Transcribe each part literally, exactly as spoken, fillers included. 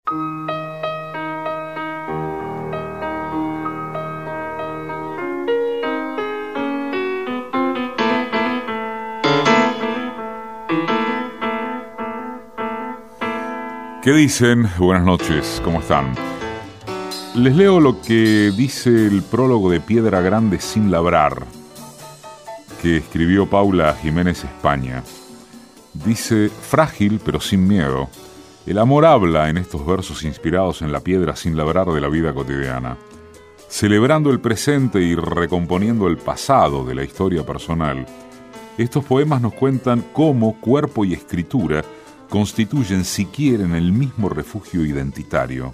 ¿Qué dicen? Buenas noches, ¿cómo están? Les leo lo que dice el prólogo de Piedra Grande sin labrar, que escribió Paula Jiménez España. Dice: frágil pero sin miedo, el amor habla en estos versos inspirados en la piedra sin labrar de la vida cotidiana, celebrando el presente y recomponiendo el pasado de la historia personal. Estos poemas nos cuentan cómo cuerpo y escritura constituyen, si quieren, el mismo refugio identitario.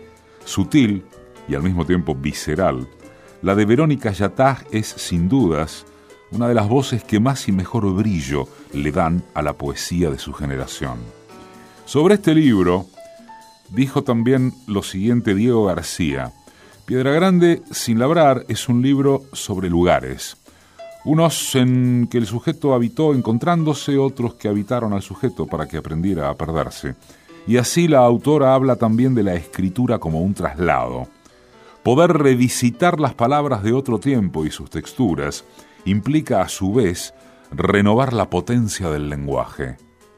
Sutil y al mismo tiempo visceral, la de Verónica Yatag es, sin dudas, una de las voces que más y mejor brillo le dan a la poesía de su generación. Sobre este libro dijo también lo siguiente Diego García: Piedra Grande sin labrar es un libro sobre lugares, unos en que el sujeto habitó encontrándose, otros que habitaron al sujeto para que aprendiera a perderse. Y así la autora habla también de la escritura como un traslado. Poder revisitar las palabras de otro tiempo y sus texturas implica a su vez renovar la potencia del lenguaje.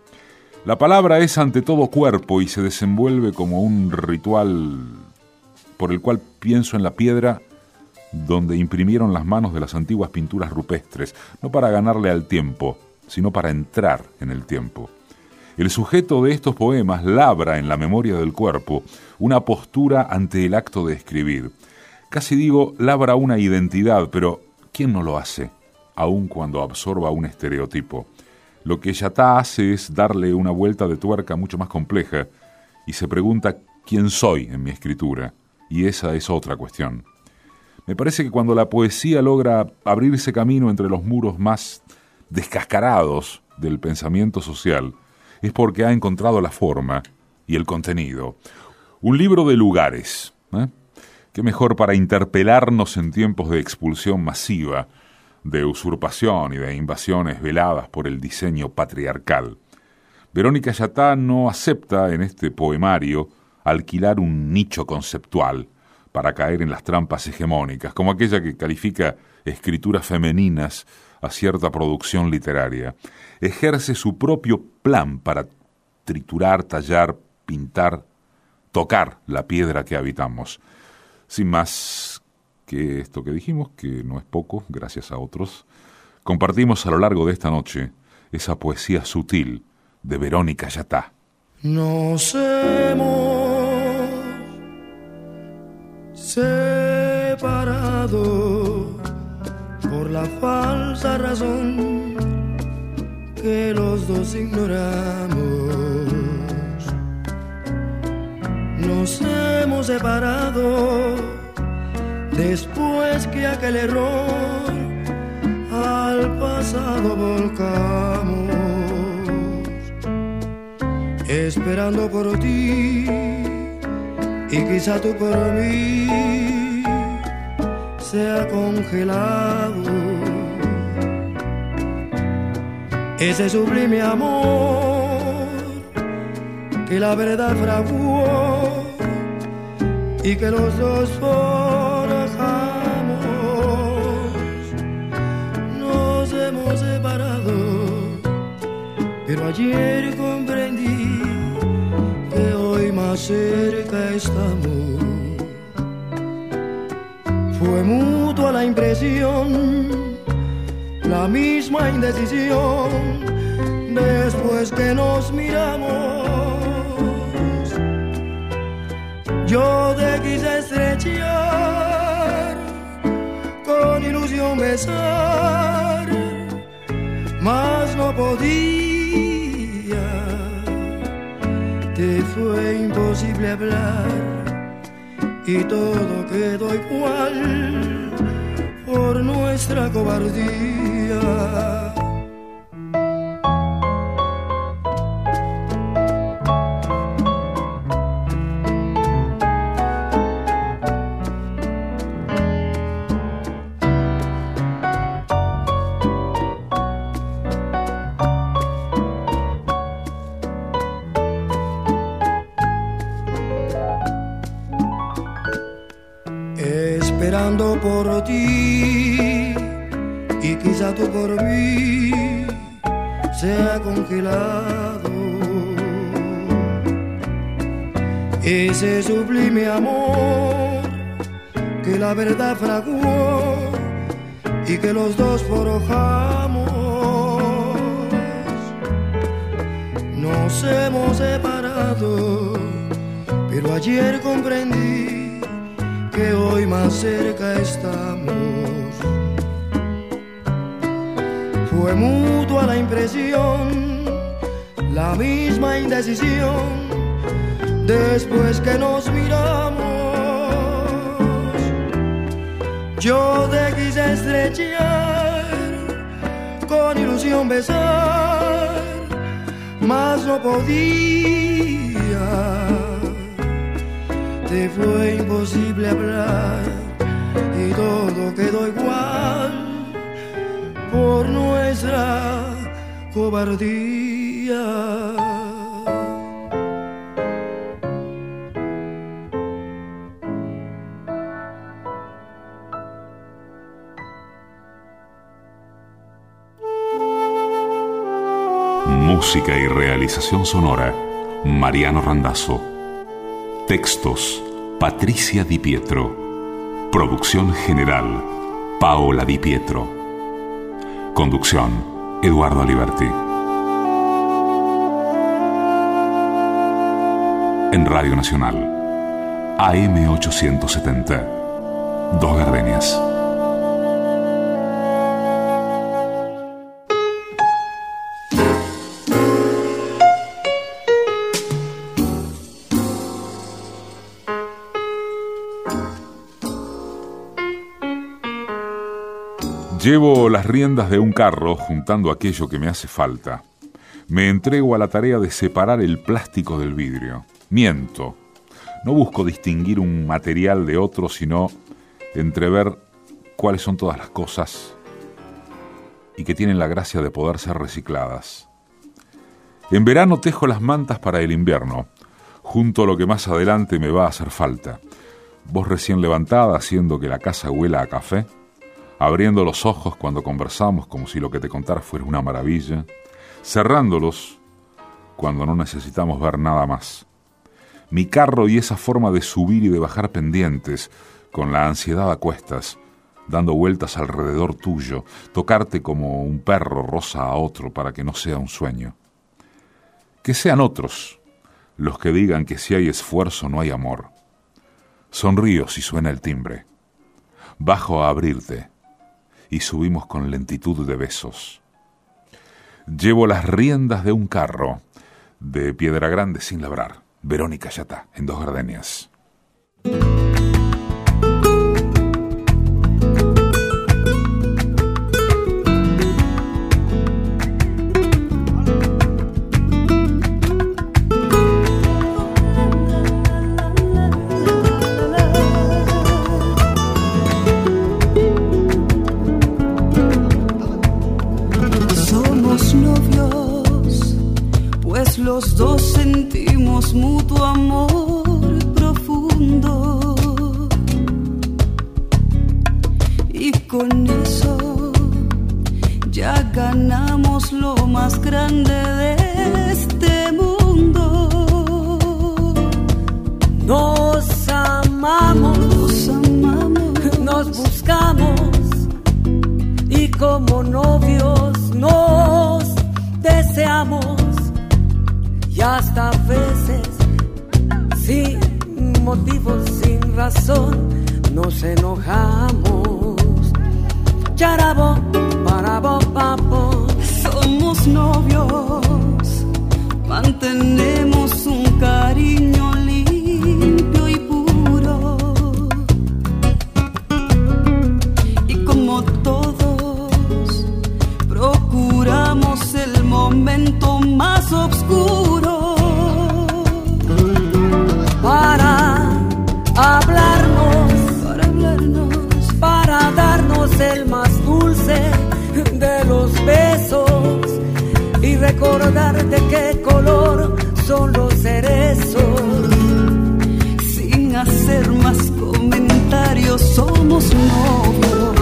La palabra es ante todo cuerpo y se desenvuelve como un ritual por el cual pienso en la piedra donde imprimieron las manos de las antiguas pinturas rupestres, no para ganarle al tiempo, sino para entrar en el tiempo. El sujeto de estos poemas labra en la memoria del cuerpo una postura ante el acto de escribir. Casi digo, labra una identidad, pero ¿quién no lo hace? Aun cuando absorba un estereotipo. Lo que Yatag hace es darle una vuelta de tuerca mucho más compleja y se pregunta quién soy en mi escritura, y esa es otra cuestión. Me parece que cuando la poesía logra abrirse camino entre los muros más descascarados del pensamiento social, es porque ha encontrado la forma y el contenido. Un libro de lugares, ¿eh? Qué mejor para interpelarnos en tiempos de expulsión masiva, de usurpación y de invasiones veladas por el diseño patriarcal. Verónica Yatag no acepta en este poemario alquilar un nicho conceptual para caer en las trampas hegemónicas, como aquella que califica escrituras femeninas a cierta producción literaria. Ejerce su propio plan para triturar, tallar, pintar, tocar la piedra que habitamos. Sin más que esto que dijimos, que no es poco, gracias a otros, compartimos a lo largo de esta noche esa poesía sutil de Verónica Yatag. Nos hemos separado por la falsa razón que los dos ignoramos. Nos hemos separado después que aquel error al pasado volcamos, esperando por ti y quizá tú por mí se ha congelado ese sublime amor que la verdad fraguó y que los dos forjamos. Nos hemos separado, pero ayer comprendí que hoy más cerca estamos. Fue mutua la impresión, la misma indecisión, después que nos miramos. Yo te quise estrechar, con ilusión besar, mas no podía. Te fue imposible hablar y todo quedó igual por nuestra cobardía. esperando por ti, y quizá tú por mí se ha congelado. Ese sublime amor que la verdad fraguó y que los dos forjamos. Nos hemos separado, pero ayer comprendí que hoy más cerca estamos. Fue mutua la impresión, la misma indecisión, después que nos miramos. Yo te quise estrechar, con ilusión besar, mas no podía. Te fue imposible hablar y todo quedó igual por nuestra cobardía. Música y realización sonora, Mariano Randazzo. Textos, Patricia Di Pietro. Producción general, Paola Di Pietro. Conducción, Eduardo Aliberti. En Radio Nacional, A M ochocientos setenta, Dos Gardenias. Llevo las riendas de un carro juntando aquello que me hace falta. Me entrego a la tarea de separar el plástico del vidrio. Miento. No busco distinguir un material de otro, sino entrever cuáles son todas las cosas y que tienen la gracia de poder ser recicladas. En verano tejo las mantas para el invierno, junto a lo que más adelante me va a hacer falta. Vos recién levantada, haciendo que la casa huela a café, abriendo los ojos cuando conversamos como si lo que te contara fuera una maravilla, cerrándolos cuando no necesitamos ver nada más. Mi carro y esa forma de subir y de bajar pendientes, con la ansiedad a cuestas, dando vueltas alrededor tuyo, tocarte como un perro roza a otro para que no sea un sueño. Que sean otros los que digan que si hay esfuerzo no hay amor. Sonrío si suena el timbre. Bajo a abrirte y subimos con lentitud de besos. Llevo las riendas de un carro de Piedra Grande sin labrar. Verónica Yatá, en Dos Gardenias. Los dos sentimos mutuo amor profundo y con eso ya ganamos lo más grande de este mundo. Nos amamos, nos amamos, nos buscamos y como novios nos deseamos. Y hasta veces, sin motivos, sin razón, nos enojamos. Charabo, parabo, papo. Somos novios, mantenemos un cariño limpio y puro. Y como todos, procuramos el momento más oscuro para hablarnos, para hablarnos, para darnos el más dulce de los besos y recordar de qué color son los cerezos. Sin hacer más comentarios, somos somos novios.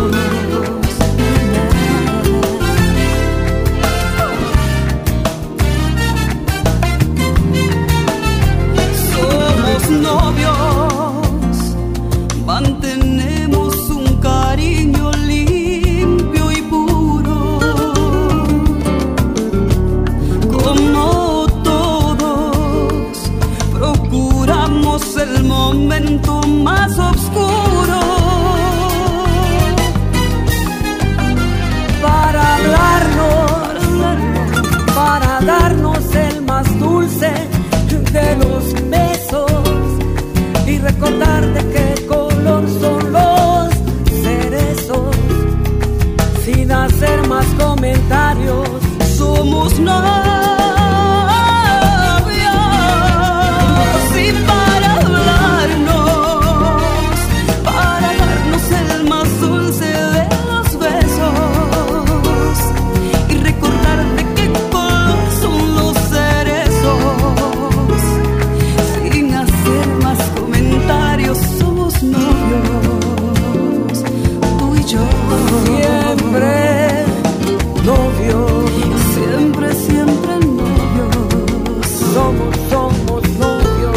Somos novios, mantenemos un cariño limpio y puro, como todos procuramos el momento más oscuro para hablarnos, para darnos el más dulce de los besos y recordar de qué color son los cerezos, sin hacer más comentarios. Somos novios y para hablarnos, para darnos el más dulce de los besos y recordar de qué color son los cerezos, sin hacer más comentarios. Somos novios, tú y yo, siempre novios, siempre, siempre novios. Somos, somos novios.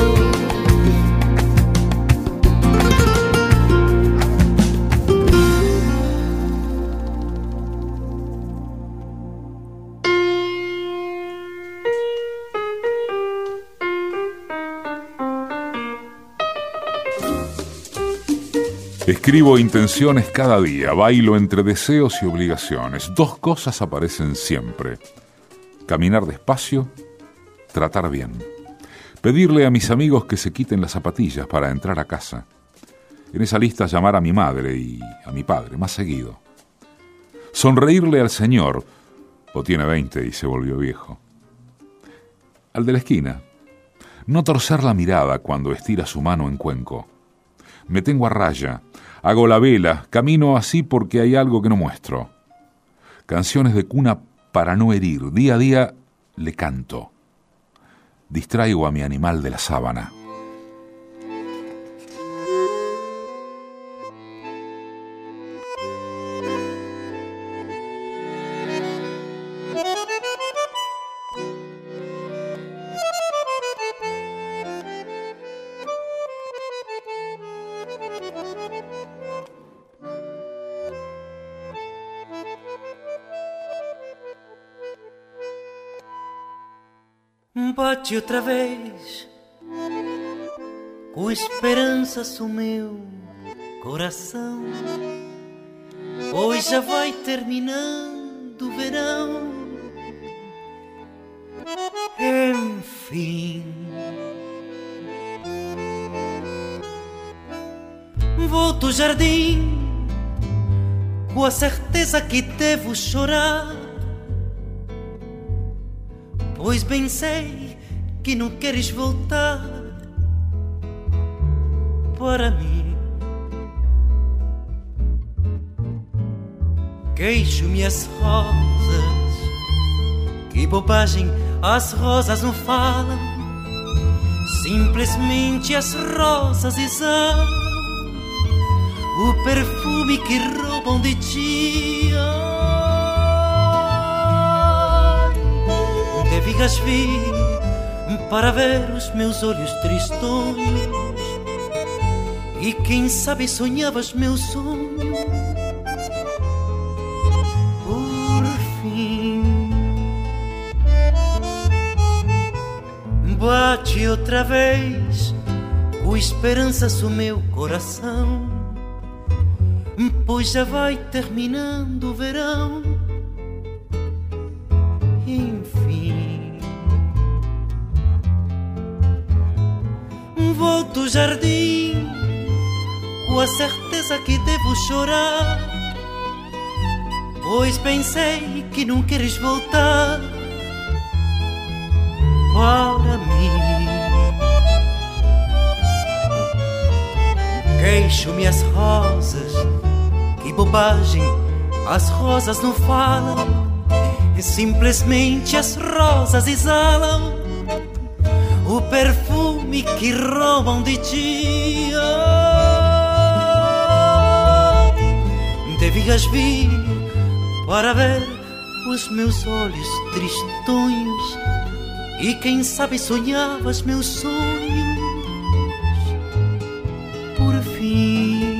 Escribo intenciones cada día, bailo entre deseos y obligaciones. Dos cosas aparecen siempre: caminar despacio, tratar bien, pedirle a mis amigos que se quiten las zapatillas para entrar a casa. En esa lista llamar a mi madre y a mi padre más seguido. Sonreírle al señor, o tiene veinte y se volvió viejo. Al de la esquina. No torcer la mirada cuando estira su mano en cuenco. Me tengo a raya, hago la vela, camino así porque hay algo que no muestro. Canciones de cuna para no herir, día a día le canto. Distraigo a mi animal de la sábana. Bate outra vez, com esperanças o meu coração, pois já vai terminando o verão. Enfim, vou do jardim com a certeza que devo chorar, pois bem sei que não queres voltar para mim. Queixo-me as rosas, que bobagem, as rosas não falam, simplesmente as rosas exalam o perfume que roubam de ti. Devias vir para ver os meus olhos tristonhos e quem sabe sonhavas meu sonho. Por fim, bate outra vez com esperanças o meu coração, pois já vai terminando o verão. Vou do jardim com a certeza que devo chorar, pois pensei que não queres voltar para mim. Queixo-me as rosas, que bobagem, as rosas não falam, simplesmente as rosas exalam o perfume que roubam de ti. devias vir para ver os meus olhos tristonhos e quem sabe sonhavas meus sonhos por fim.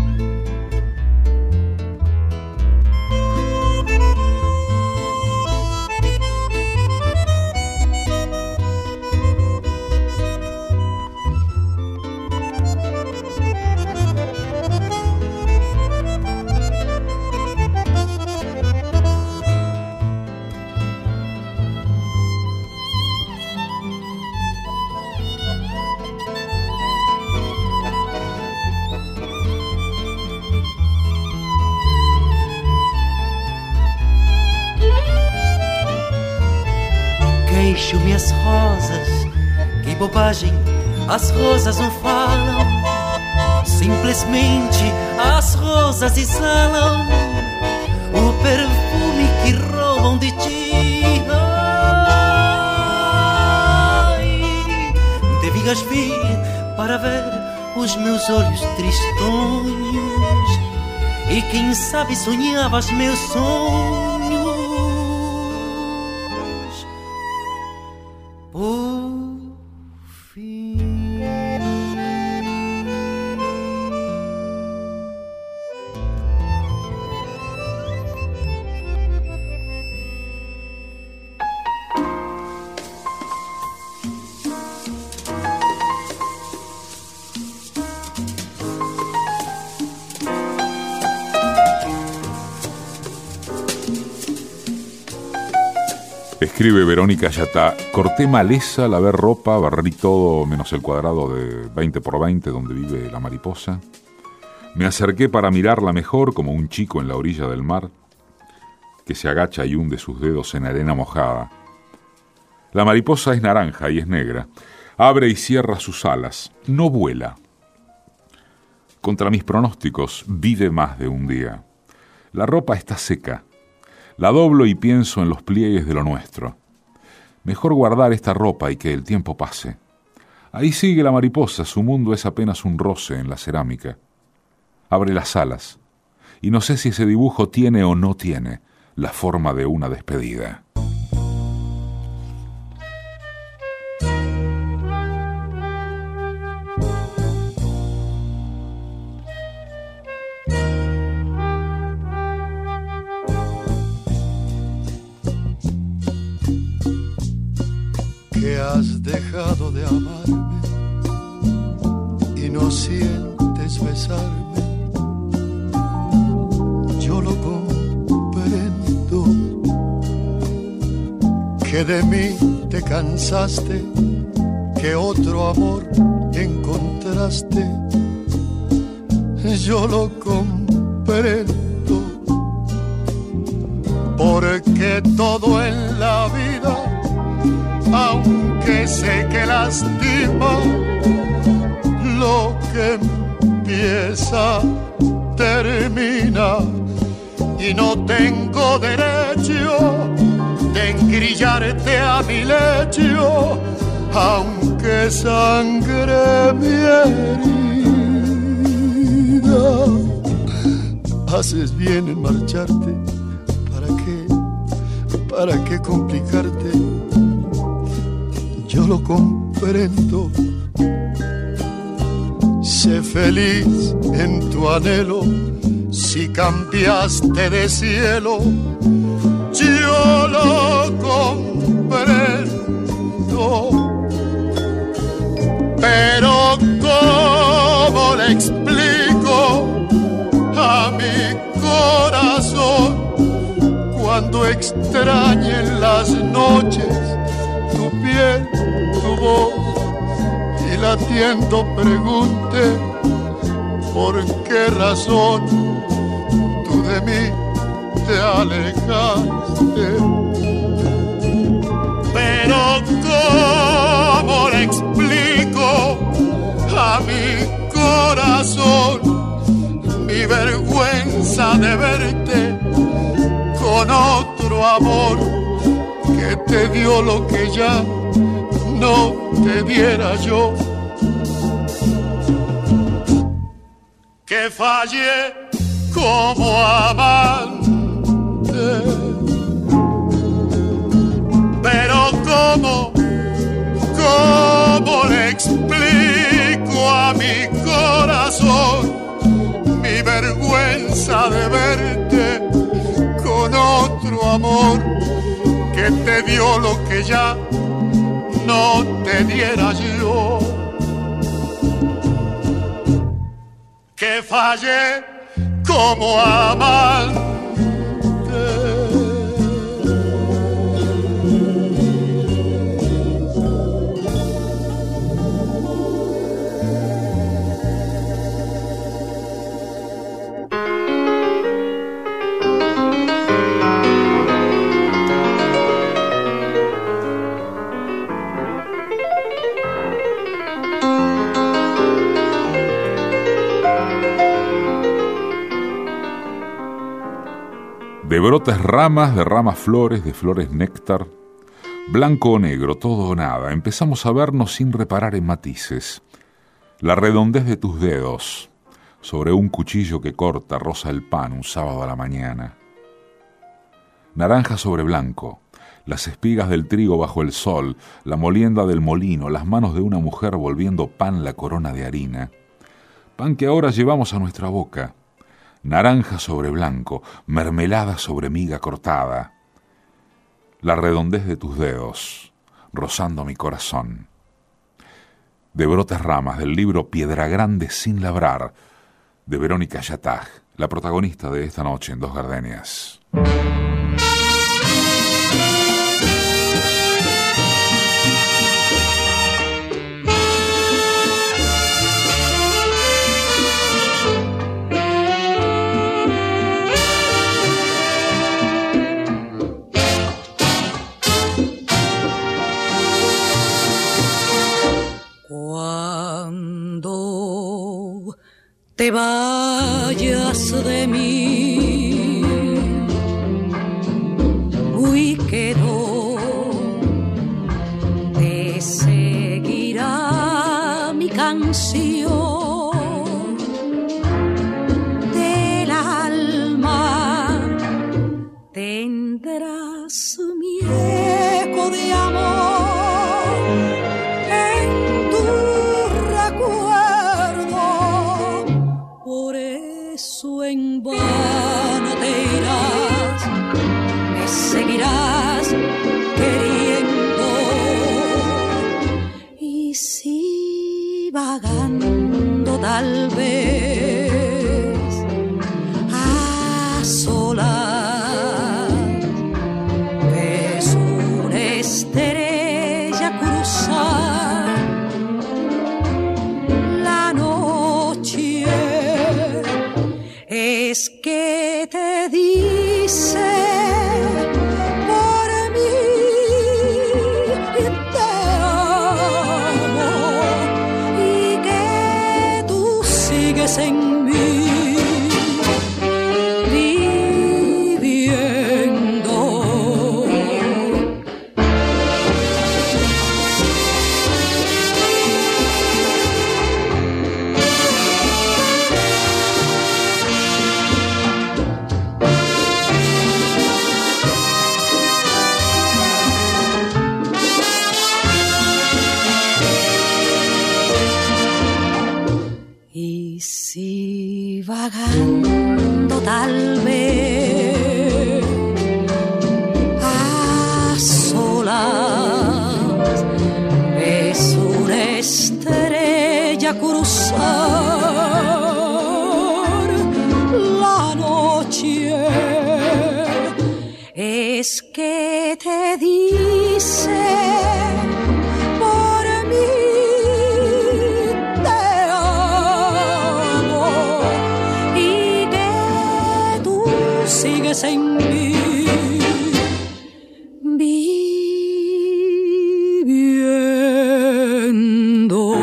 Queixo-me as rosas, que bobagem, as rosas não falam. Simplesmente as rosas exalam o perfume que roubam de ti. Ai, devias vir para ver os meus olhos tristonhos e quem sabe sonhavas meus sonhos. Escribe Verónica Yatá: corté maleza, lavé ropa, barrí todo menos el cuadrado de veinte por veinte donde vive la mariposa. Me acerqué para mirarla mejor como un chico en la orilla del mar que se agacha y hunde sus dedos en arena mojada. La mariposa es naranja y es negra. Abre y cierra sus alas. No vuela. Contra mis pronósticos vive más de un día. La ropa está seca. La doblo y pienso en los pliegues de lo nuestro. Mejor guardar esta ropa y que el tiempo pase. Ahí sigue la mariposa, su mundo es apenas un roce en la cerámica. Abre las alas, y no sé si ese dibujo tiene o no tiene la forma de una despedida. Que has dejado de amarme y no sientes besarme, yo lo comprendo. Que de mí te cansaste, que otro amor encontraste, yo lo comprendo. Porque todo en la vida, aunque sé que lastima, lo que empieza termina, y no tengo derecho de engrillarte a mi lecho, aunque sangre mi herida. Haces bien en marcharte, ¿para qué? ¿Para qué complicarte? Yo lo comprendo. Sé feliz en tu anhelo, si cambiaste de cielo, yo lo comprendo. Pero ¿cómo le explico a mi corazón cuando extrañe en las noches tu piel, tu voz, y latiendo pregunte por qué razón tú de mí te alejaste? Pero ¿cómo le explico a mi corazón mi vergüenza de verte con otro amor que te dio lo que ya no te diera yo? Que fallé como amante. Pero cómo, cómo le explico a mi corazón mi vergüenza de verte con otro amor que te dio lo que ya no te diera yo. Que fallé como amante. De brotes ramas, de ramas flores, de flores néctar, blanco o negro, todo o nada, empezamos a vernos sin reparar en matices. La redondez de tus dedos, sobre un cuchillo que corta, roza el pan un sábado a la mañana. Naranja sobre blanco, las espigas del trigo bajo el sol, la molienda del molino, las manos de una mujer volviendo pan la corona de harina. Pan que ahora llevamos a nuestra boca. Naranja sobre blanco, mermelada sobre miga cortada. La redondez de tus dedos, rozando mi corazón. De brotes ramas, del libro Piedra Grande sin labrar, de Verónica Yatag, la protagonista de esta noche en Dos Gardenias. Cuando te vayas de mí, muy quedo, te seguirá mi canción del alma, tendrás mi eco de amor. En vano te irás, me seguirás queriendo. Y si vagando tal vez a solas ves una estrella cruzar la noche, es que te dice por mí te amo y que tú sigues en mí viviendo. Si vagando tal vez a solas ves una estrella cruzar la noche, es que te dice por mí sigues en mí viviendo.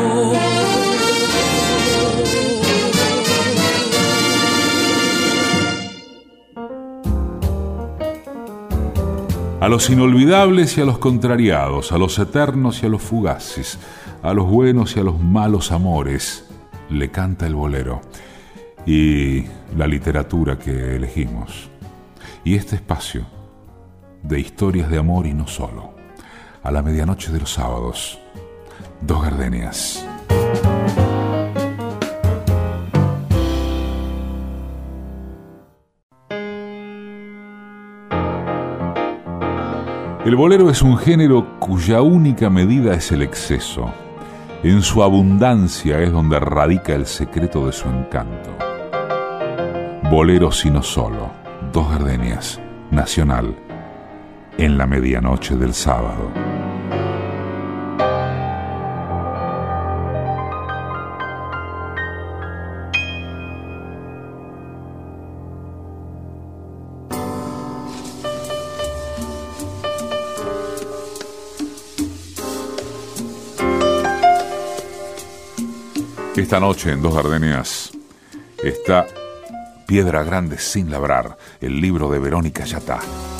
A los inolvidables y a los contrariados, a los eternos y a los fugaces, a los buenos y a los malos amores, le canta el bolero. y la literatura que elegimos, y este espacio de historias de amor y no solo, a la medianoche de los sábados, Dos Gardenias. El bolero es un género cuya única medida es el exceso. En su abundancia es donde radica el secreto de su encanto. Bolero sino solo, Dos Gardenias, nacional, en la medianoche del sábado. Esta noche en Dos Gardenias está Piedra Grande sin labrar, el libro de Verónica Yatá.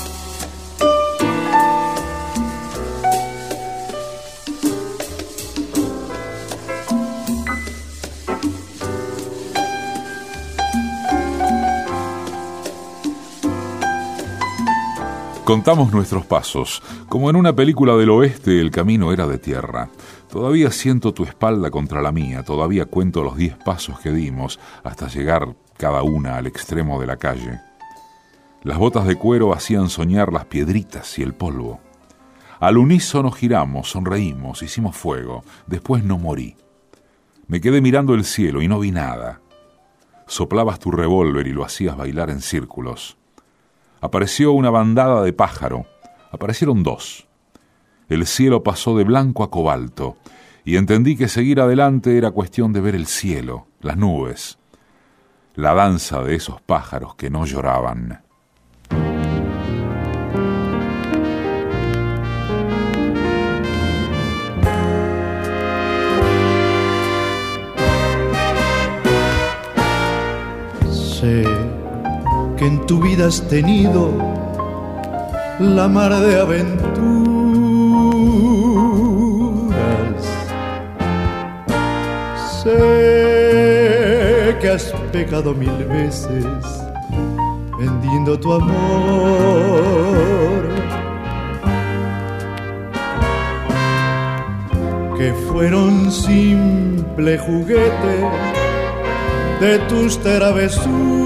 Contamos nuestros pasos. Como en una película del oeste, el camino era de tierra. Todavía siento tu espalda contra la mía, todavía cuento los diez pasos que dimos hasta llegar cada una al extremo de la calle. Las botas de cuero hacían soñar las piedritas y el polvo. Al unísono giramos, sonreímos, hicimos fuego. Después no morí. Me quedé mirando el cielo y no vi nada. Soplabas tu revólver y lo hacías bailar en círculos. Apareció una bandada de pájaro. Aparecieron dos. El cielo pasó de blanco a cobalto y entendí que seguir adelante era cuestión de ver el cielo, las nubes, la danza de esos pájaros que no lloraban. Sé que en tu vida has tenido la mar de aventuras. Sé que has pecado mil veces vendiendo tu amor, que fueron simple juguete de tus travesuras.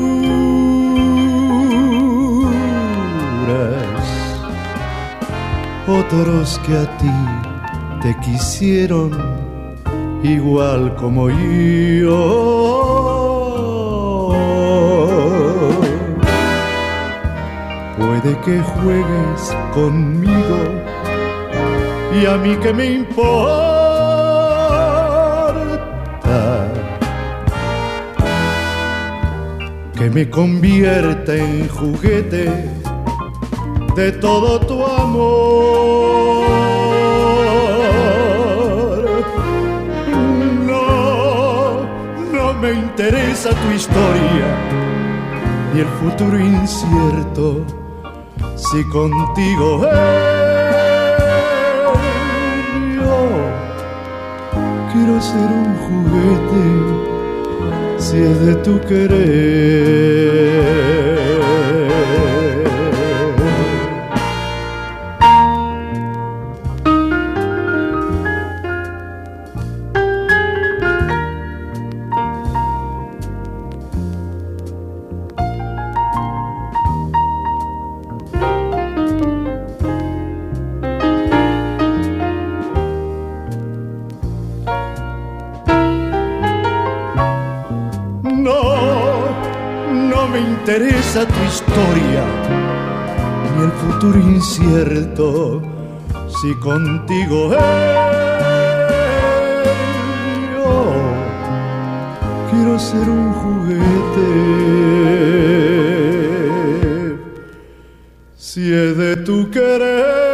Otros que a ti te quisieron igual como yo. Puede que juegues conmigo y a mí que me importa, que me convierta en juguete de todo tu amor. No me interesa tu historia ni el futuro incierto, si contigo hey, yo quiero ser un juguete, si es de tu querer. interesa tu historia ni el futuro incierto, si contigo hey, yo quiero ser un juguete, si es de tu querer.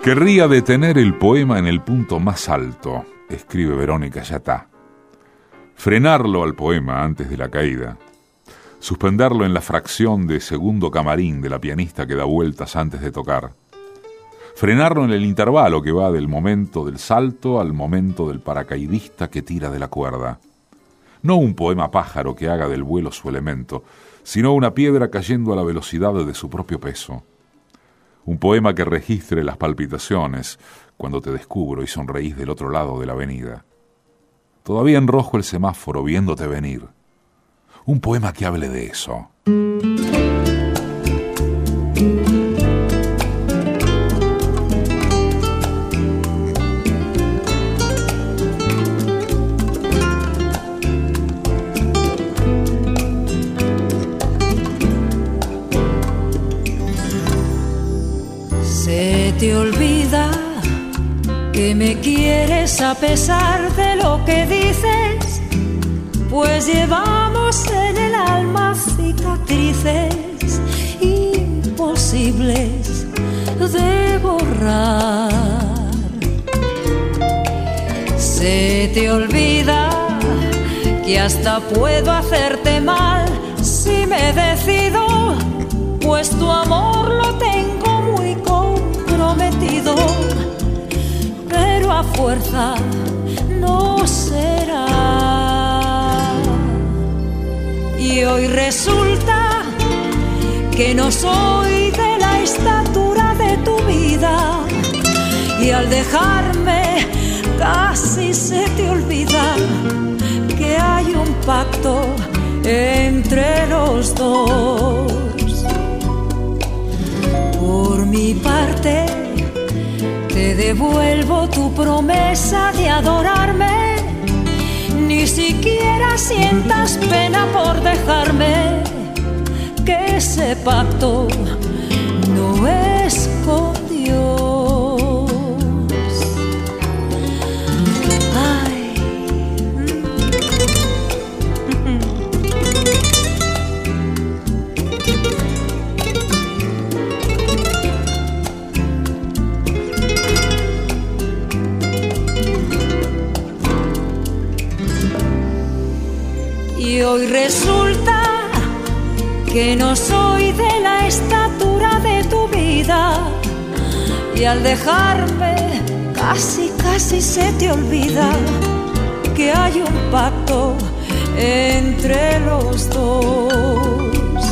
Querría detener el poema en el punto más alto, escribe Verónica Yatá. Frenarlo al poema antes de la caída. Suspenderlo en la fracción de segundo camarín de la pianista que da vueltas antes de tocar. Frenarlo en el intervalo que va del momento del salto al momento del paracaidista que tira de la cuerda. No un poema pájaro que haga del vuelo su elemento, sino una piedra cayendo a la velocidad de su propio peso. Un poema que registre las palpitaciones cuando te descubro y sonreís del otro lado de la avenida. Todavía en rojo el semáforo viéndote venir. Un poema que hable de eso. Se te olvida que me quieres a pesar de lo que dices, pues llevamos en el alma cicatrices imposibles de borrar. Se te olvida que hasta puedo hacerte mal si me decido, pues tu amor lo tengo muy comprometido, pero a fuerza no será. Y hoy resulta que no soy de la estatura de tu vida, y al dejarme casi se te olvida que hay un pacto entre los dos. Por mi parte te devuelvo tu promesa de adorarme, ni siquiera sientas pena por dejarme, que ese pacto no es con Dios. Ay. Y hoy resulta que no soy de la estatura de tu vida, y al dejarme casi, casi se te olvida que hay un pacto entre los dos.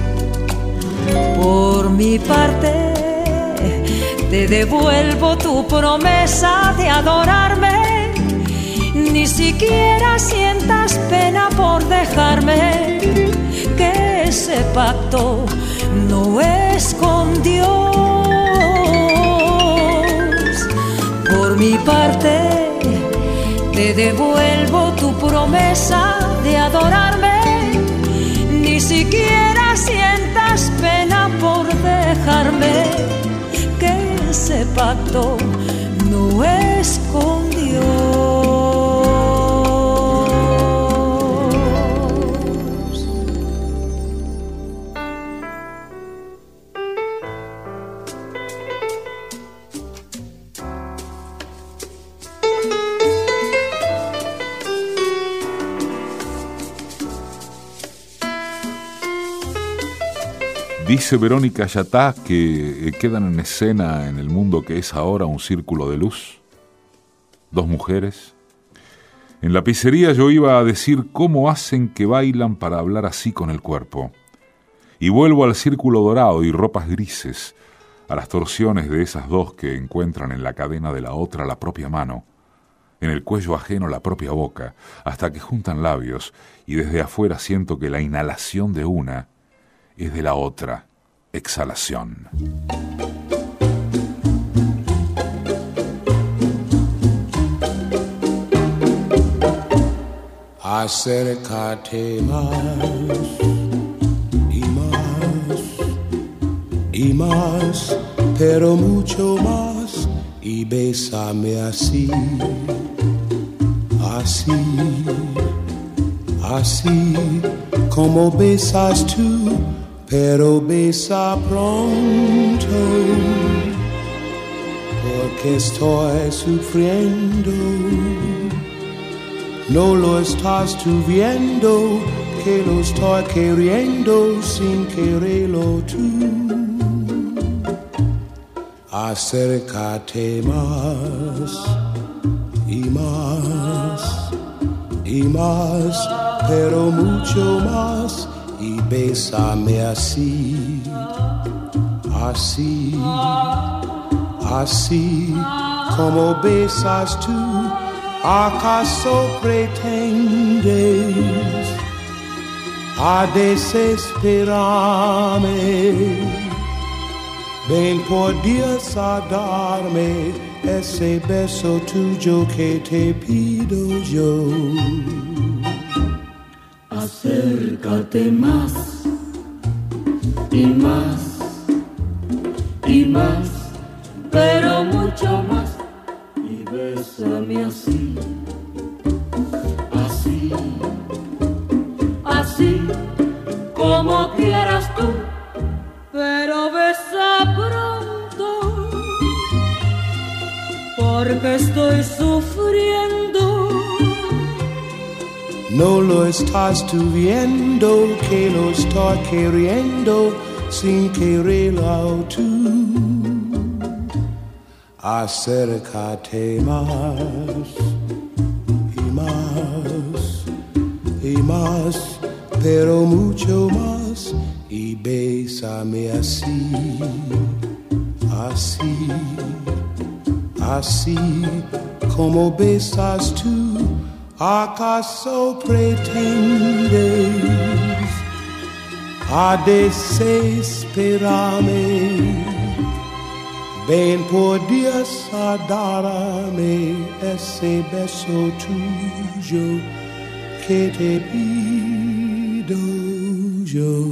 Por mi parte te devuelvo tu promesa de adorarme, ni siquiera sientas pena por dejarme, que ese pacto no es con Dios. Por mi parte te devuelvo tu promesa de adorarme, ni siquiera sientas pena por dejarme, que ese pacto no es con Dios. Dice Verónica Yatá que quedan en escena en el mundo que es ahora un círculo de luz. Dos mujeres. En la pizzería yo iba a decir cómo hacen que bailan para hablar así con el cuerpo. Y vuelvo al círculo dorado y ropas grises, a las torsiones de esas dos que encuentran en la cadena de la otra la propia mano, en el cuello ajeno la propia boca, hasta que juntan labios y desde afuera siento que la inhalación de una es de la otra exhalación. Acércate más y más y más, pero mucho más, y bésame así, así, así como besas tú, pero besa pronto, porque estoy sufriendo. No lo estás tú viendo, que lo estoy queriendo sin quererlo tú. Acércate más y más y más, pero mucho más, y bésame así, así, así como besas tú. ¿Acaso pretendes a desesperarme? Ven por Dios a darme ese beso tuyo que te pido yo. Acércate más y más y más, pero mucho más, y bésame así, así, así como quieras tú, pero besa pronto, porque estoy sufriendo. No lo estás tú viendo, que lo estoy queriendo sin quererlo tú. Acércate más y más y más, pero mucho más, y bésame así, así, así como besas tú. ¿Acaso pretendes a desesperarme? Ven por Dios a darme ese beso tuyo que te pido yo.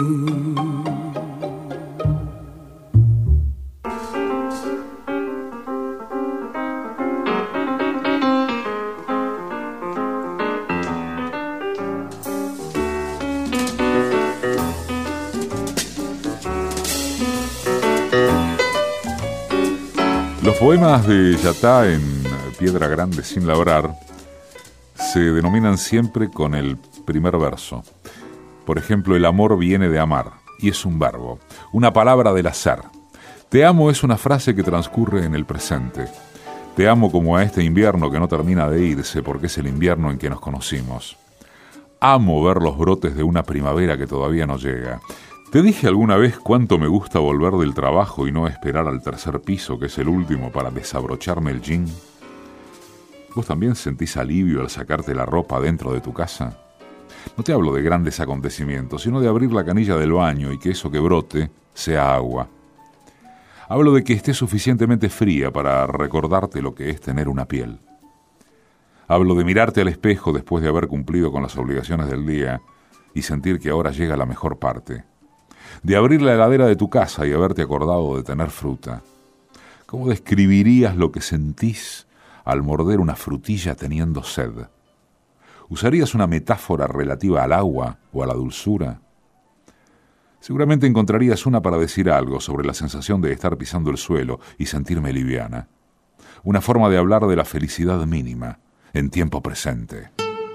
Los poemas de Yatá en Piedra Grande sin labrar se denominan siempre con el primer verso. Por ejemplo, el amor viene de amar, y es un verbo, una palabra del hacer. Te amo es una frase que transcurre en el presente. Te amo como a este invierno que no termina de irse porque es el invierno en que nos conocimos. Amo ver los brotes de una primavera que todavía no llega. ¿Te dije alguna vez cuánto me gusta volver del trabajo y no esperar al tercer piso, que es el último, para desabrocharme el jean? ¿Vos también sentís alivio al sacarte la ropa dentro de tu casa? No te hablo de grandes acontecimientos, sino de abrir la canilla del baño y que eso que brote sea agua. Hablo de que esté suficientemente fría para recordarte lo que es tener una piel. Hablo de mirarte al espejo después de haber cumplido con las obligaciones del día y sentir que ahora llega la mejor parte. De abrir la heladera de tu casa y haberte acordado de tener fruta. ¿Cómo describirías lo que sentís al morder una frutilla teniendo sed? ¿Usarías una metáfora relativa al agua o a la dulzura? Seguramente encontrarías una para decir algo sobre la sensación de estar pisando el suelo y sentirme liviana. Una forma de hablar de la felicidad mínima, en tiempo presente.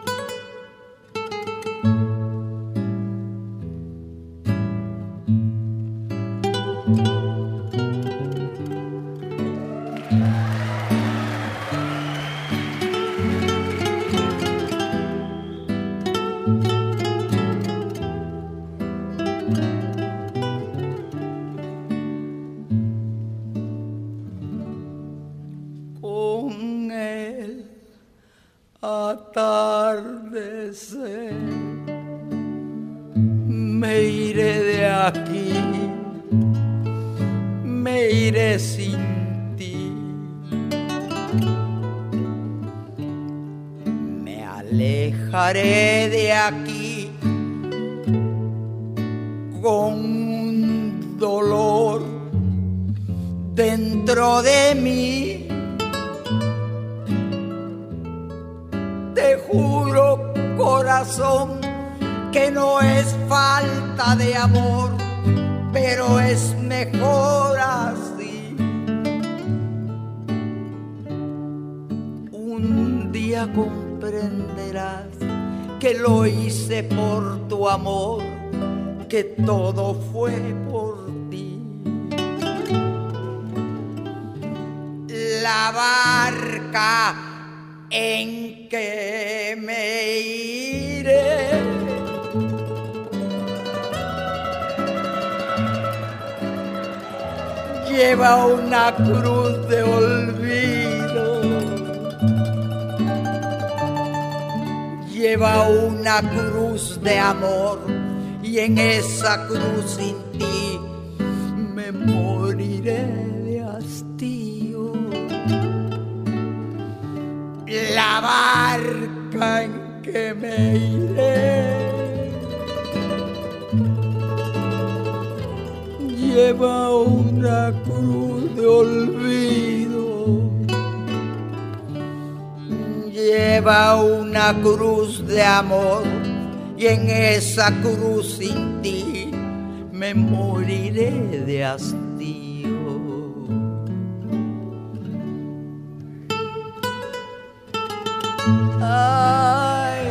Atardecer, me iré de aquí, me iré sin ti, me alejaré de aquí con un dolor dentro de mí. Te juro, corazón, que no es falta de amor, pero es mejor así. día comprenderás que lo hice por tu amor, que todo fue por ti. La barca en que me iré lleva una cruz de olvido, lleva una cruz de amor, y en esa cruz sin ti me moriré de hastío. La barca en que me iré lleva una cruz de olvido, lleva una cruz de amor, y en esa cruz sin ti me moriré de hastío. Ay.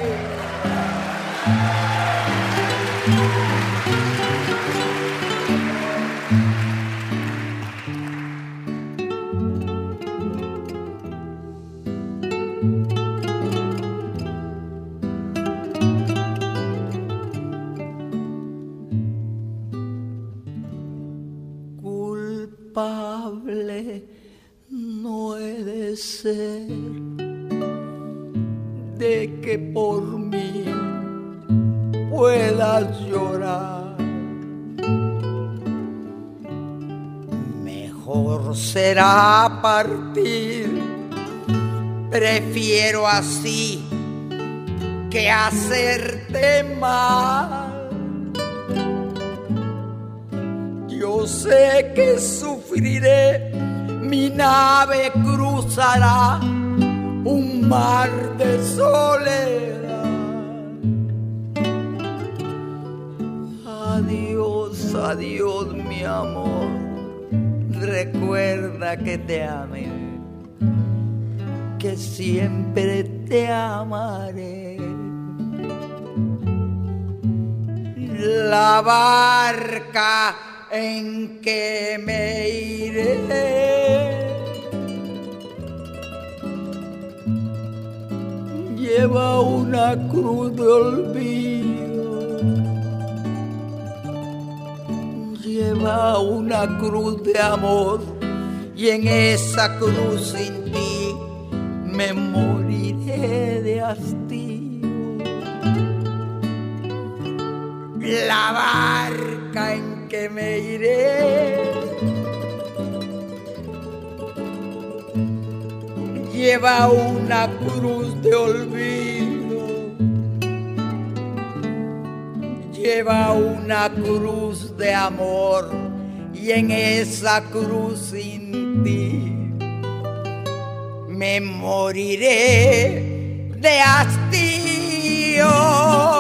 Culpable no he de ser de que por mí puedas llorar. Mejor será partir, prefiero así que hacerte mal. Yo sé que sufriré, mi nave cruzará un mar de soledad. Adiós, adiós, mi amor, recuerda que te amé, que siempre te amaré. La barca en que me iré lleva una cruz de olvido, lleva una cruz de amor, y en esa cruz sin ti me moriré de hastío. La barca en que me iré lleva una cruz de olvido, lleva una cruz de amor, y en esa cruz sin ti me moriré de hastío.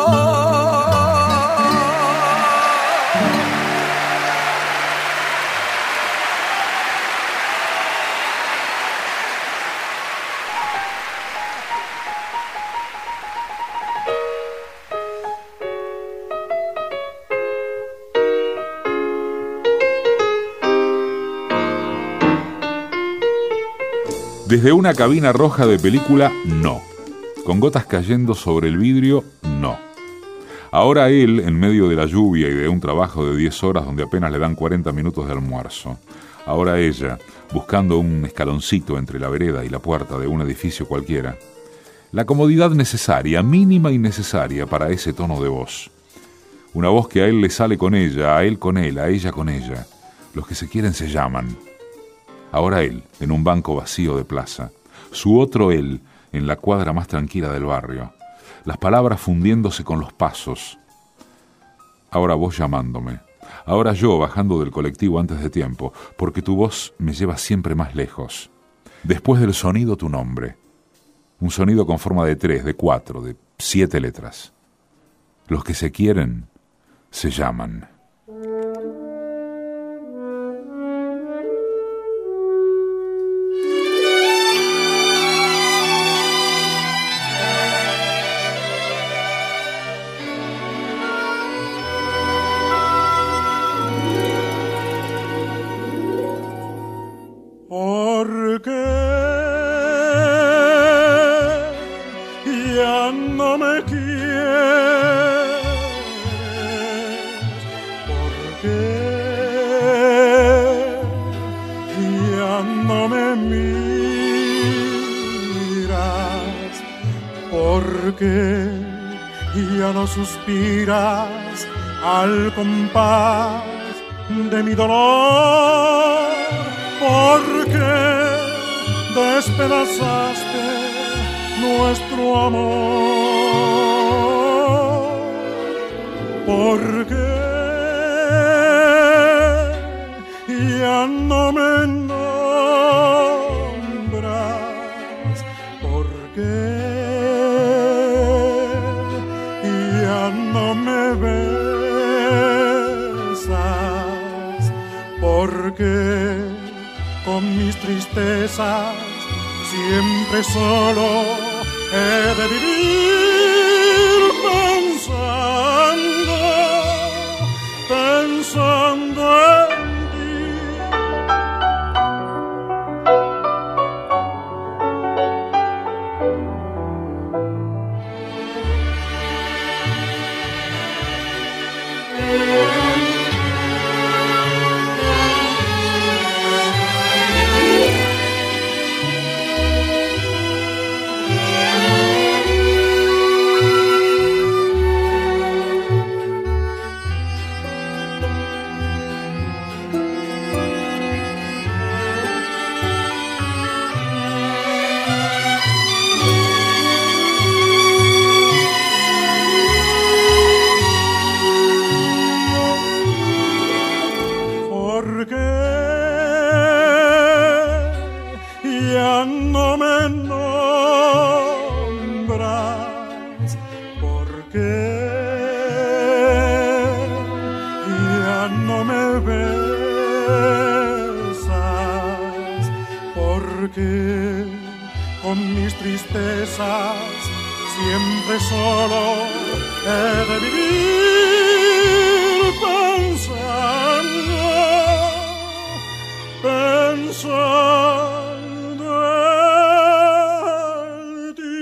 Desde una cabina roja de película, no. Con gotas cayendo sobre el vidrio, no. Ahora él, en medio de la lluvia y de un trabajo de diez horas donde apenas le dan cuarenta minutos de almuerzo. Ahora ella, buscando un escaloncito entre la vereda y la puerta de un edificio cualquiera. La comodidad necesaria, mínima y necesaria para ese tono de voz. Una voz que a él le sale con ella, a él con él, a ella con ella. Los que se quieren se llaman. Ahora él, en un banco vacío de plaza. Su otro él, en la cuadra más tranquila del barrio. Las palabras fundiéndose con los pasos. Ahora vos llamándome. Ahora yo bajando del colectivo antes de tiempo, porque tu voz me lleva siempre más lejos. Después del sonido, tu nombre. Un sonido con forma de tres, de cuatro, de siete letras. Los que se quieren, se llaman. qué ya no suspiras al compás de mi dolor? ¿Por qué despedazaste nuestro amor? ¿Por qué ya no me nombras? ¿Por qué ya no me besas? ¿Por qué con mis tristezas siempre solo he de vivir pensando, pensando en siempre solo he de vivir pensando, pensando en ti.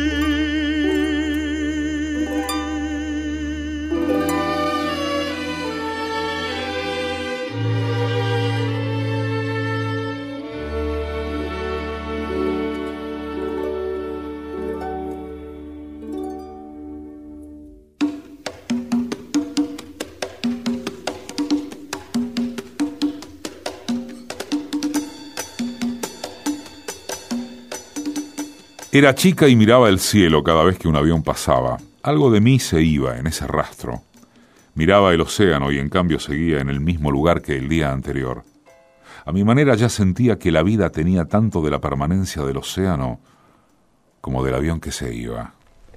Era chica y miraba el cielo cada vez que un avión pasaba. Algo de mí se iba en ese rastro. Miraba el océano y en cambio seguía en el mismo lugar que el día anterior. A mi manera ya sentía que la vida tenía tanto de la permanencia del océano como del avión que se iba.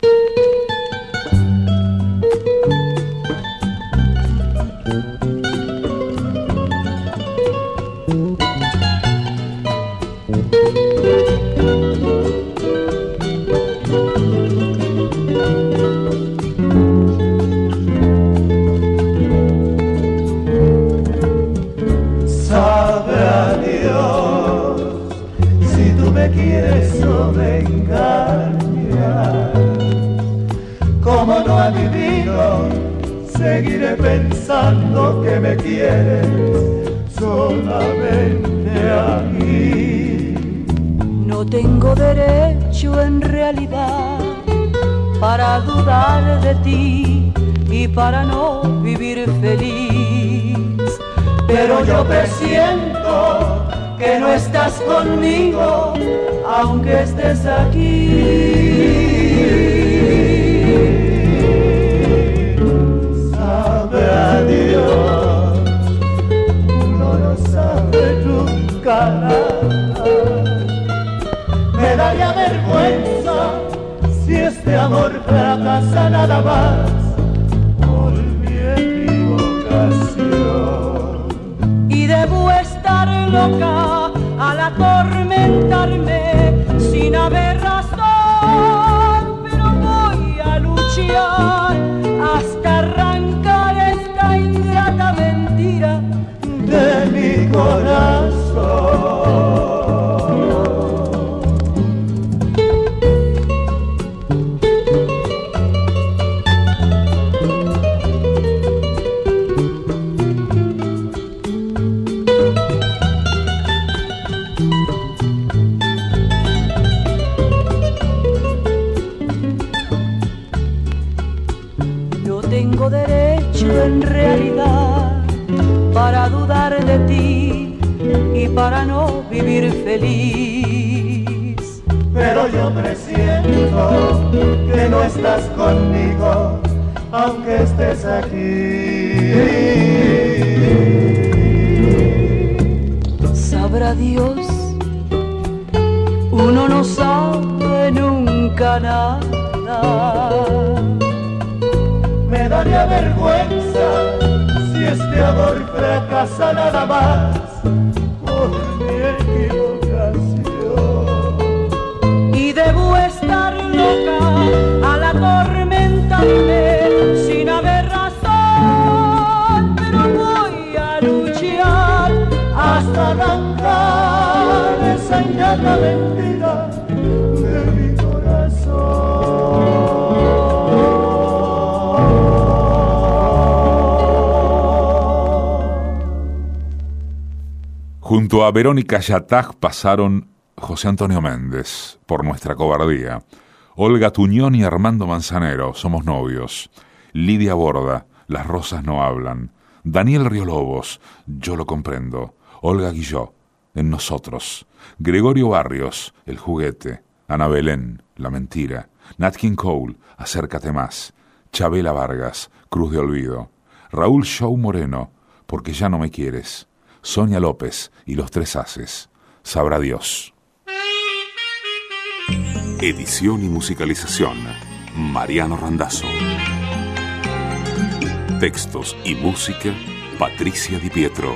Quieres no me engañas, como no adivino, seguiré pensando que me quieres solamente a mí. No tengo derecho en realidad para dudar de ti y para no vivir feliz, pero yo presiento que no estás conmigo, aunque estés aquí. Sabe a Dios, uno no sabe nunca nada. Me daría vergüenza si este amor fracasa nada más por mi equivocación. Y debo estar loca al atormentarme sin haber razón, pero voy a luchar hasta arrancar esta ingrata mentira de mi corazón. para no vivir feliz. Pero yo presiento que no estás conmigo, aunque estés aquí. Sabrá Dios, uno no sabe nunca nada. Me daría vergüenza si este amor fracasa nada más por mi equivocación. Y debo estar loca al atormentarme sin haber razón, pero voy a luchar hasta arrancar esa innata mentira de mi corazón. Junto a Verónica Yatag pasaron José Antonio Méndez, Por nuestra cobardía, Olga Tuñón y Armando Manzanero, Somos novios, Lidia Borda, Las rosas no hablan, Daniel Riolobos, Yo lo comprendo, Olga Guillot, En nosotros, Gregorio Barrios, El juguete, Ana Belén, La mentira, Nat King Cole, Acércate más, Chabela Vargas, Cruz de olvido, Raúl Shaw Moreno, Porque ya no me quieres, Sonia López y Los tres haces, Sabrá Dios. Edición y musicalización, Mariano Randazzo. Textos y música, Patricia Di Pietro.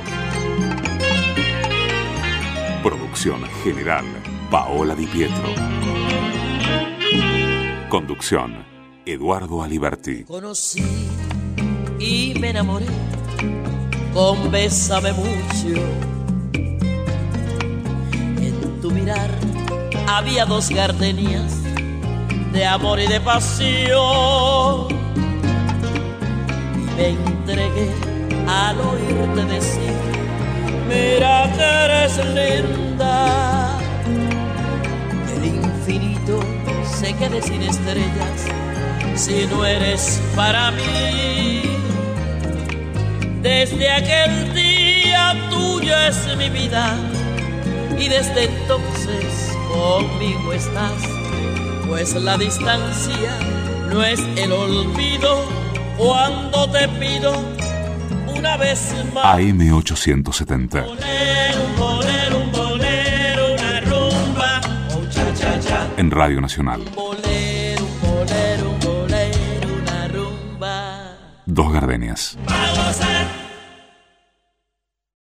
Producción general, Paola Di Pietro. Conducción, Eduardo Aliberti. Conocí y me enamoré con Bésame mucho. En tu mirar había dos gardenias de amor y de pasión. Y me entregué al oírte decir: mira que eres linda. Y el infinito se quede sin estrellas si no eres para mí. Desde aquel día tuya es mi vida y desde entonces conmigo estás, pues la distancia no es el olvido cuando te pido una vez más. A M ochocientos setenta. Bolero, un bolero, un bolero, una rumba, oh, cha, cha, cha. En Radio Nacional. Un bolero, un bolero, un bolero, una rumba. Dos gardenias. Vamos a